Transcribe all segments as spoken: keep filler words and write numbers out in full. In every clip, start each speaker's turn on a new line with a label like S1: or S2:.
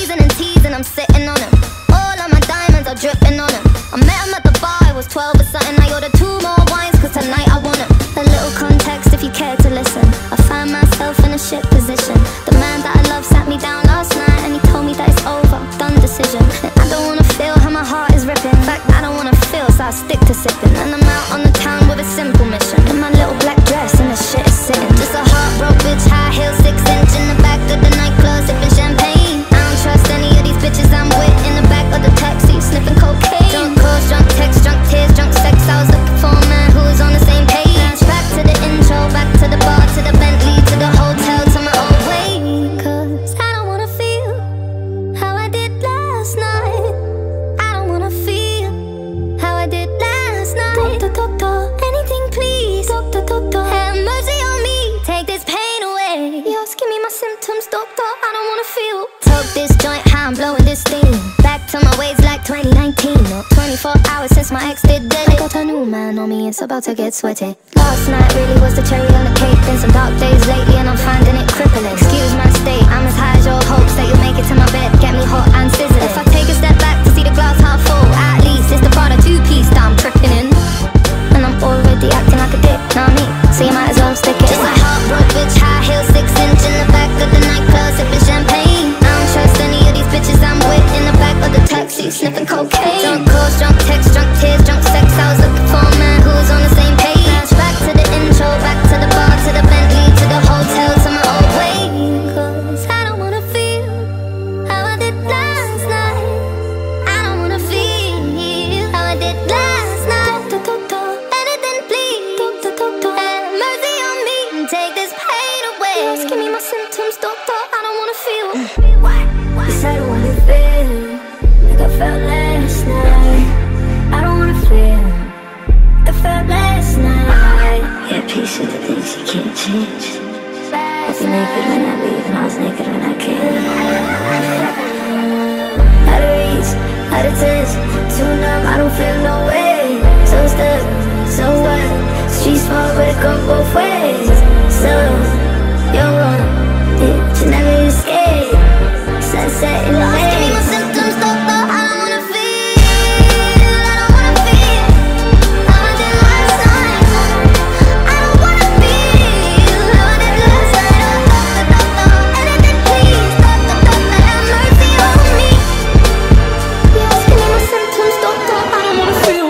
S1: Sleezing and teasing, I'm sitting on him. All of my diamonds are dripping on him. I met him at the bar, I was twelve or something. I ordered two more wines, cause tonight I want him. A little context if you care to listen. I find myself in a shit position. The man that I love sat me down last night and he told me that it's over, done decision. And I don't wanna feel how my heart is ripping. In fact, I don't wanna feel, so I stick to sipping. And I'm out on the town with a simple mission. In my little black dress and the shit is sitting. Just a heartbroken bitch, high heels, six inch in the back of the nightclub, sipping champagne. I don't trust any of these bitches I'm with. In the back of the taxi, sniffing cocaine. Drunk calls, drunk texts, drunk tears, drunk sex. I was looking for a man who was on the same page. Back to the intro, back to the bar, to the Bentley, to the hotel, to my old way. Cause I don't wanna feel how I did last night. I don't wanna feel how I did last night. Doctor, doctor, anything please. Doctor, doctor, have mercy on me, take this pain away. Just give me my symptoms, doctor, I don't wanna feel. Took this joint, how I'm blowing this steam. Back to my ways like twenty nineteen. Or twenty-four hours since my ex did dead. I got a new man on me, it's about to get sweaty. Last night really was the cherry on the cake. Been some dark days lately and I'm finding it crippling. Excuse my state, I'm as high as your hopes that you'll make it to my bed, get me hot and sizzling. If I take a step back to see the glass half full, at least it's the Prada two-piece that I'm tripping in. And I'm already acting like a dick, know what I mean? So you might as well stick it. Just a heartbroken bitch, high heels, six inch in the back of the nightclub, sipping champagne. I don't trust any of these bitches I'm with. In the back of the taxi, sniffing cocaine. Drunk calls, drunk texts, drunk tears, drunk sex. I was looking for a man who was on the same page. Back to the intro, back to the bar, to the Bentley, to the hotel, to my old way. Cause I don't wanna feel how I did last night. I don't wanna feel how I did last night. Doctor, doctor, anything please. Doctor, doctor, have mercy on me and take this pain away. Just give me my symptoms, doctor, I don't wanna feel.
S2: Cause I don't wanna feel like I felt last night. I don't wanna feel like I felt last night. Yeah, peace of the things you can't change. I was naked when I leave and I was naked when I came. Out of reach, out of touch, too numb, I don't feel no way. So stuck, so what? Street smart but it go both ways. So, you're wrong, yeah, you never escape. Sunset in the
S1: Just give me my symptoms, doctor, I don't wanna feel. I don't wanna feel how I did last night. I don't wanna feel how I did last night. Oh, doctor, doctor, anything please. Doctor, doctor, have mercy on me. Just give me my symptoms, doctor, I don't wanna feel.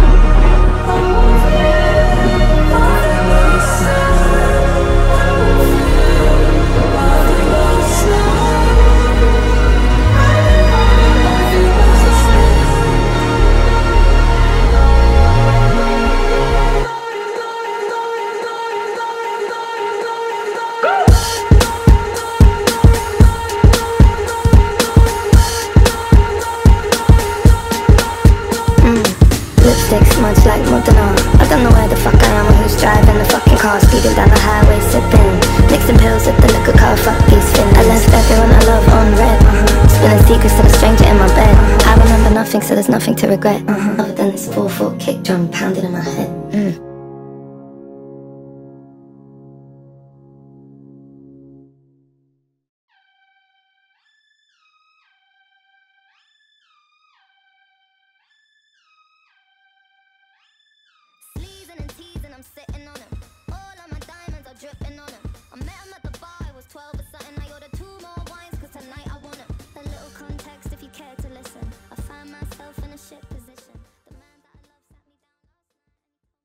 S2: Lipstick smudged like Madonna. I don't know where the fuck I am or who's driving the fucking car, speeding down the highway, sipping, mixing pills at the liquor car, fuck these fins. I left everyone I love on red, uh-huh. Spilling secrets to the stranger in my bed. I remember nothing, so there's nothing to regret, uh-huh. Other than this four four kick drum pounding in my head. mm.
S1: Sleezing and teasing, I'm sitting on him. All of my diamonds are dripping on him. I met him at the